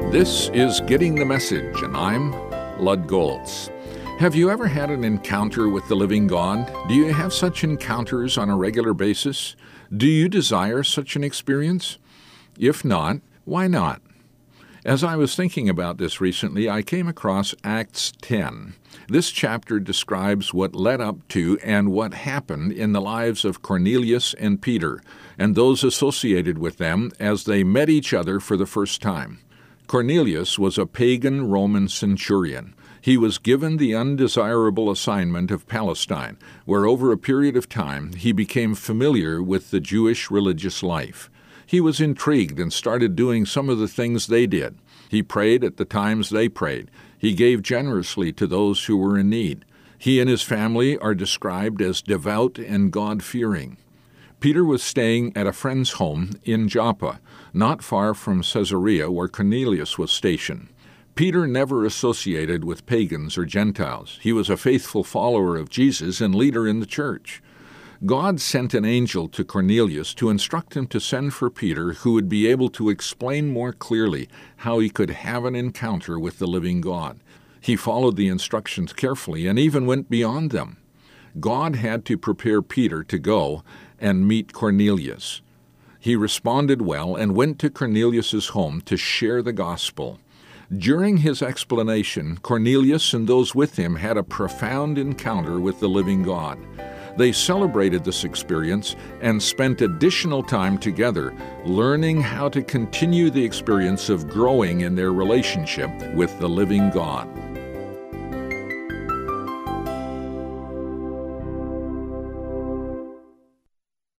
This is Getting the Message, and I'm Lud Goltz. Have you ever had an encounter with the living God? Do you have such encounters on a regular basis? Do you desire such an experience? If not, why not? As I was thinking about this recently, I came across Acts 10. This chapter describes what led up to and what happened in the lives of Cornelius and Peter, and those associated with them as they met each other for the first time. Cornelius was a pagan Roman centurion. He was given the undesirable assignment of Palestine, where over a period of time he became familiar with the Jewish religious life. He was intrigued and started doing some of the things they did. He prayed at the times they prayed. He gave generously to those who were in need. He and his family are described as devout and God-fearing. Peter was staying at a friend's home in Joppa, not far from Caesarea where Cornelius was stationed. Peter never associated with pagans or Gentiles. He was a faithful follower of Jesus and leader in the church. God sent an angel to Cornelius to instruct him to send for Peter, who would be able to explain more clearly how he could have an encounter with the living God. He followed the instructions carefully and even went beyond them. God had to prepare Peter to go and meet Cornelius. He responded well and went to Cornelius's home to share the gospel. During his explanation, Cornelius and those with him had a profound encounter with the living God. They celebrated this experience and spent additional time together, learning how to continue the experience of growing in their relationship with the living God.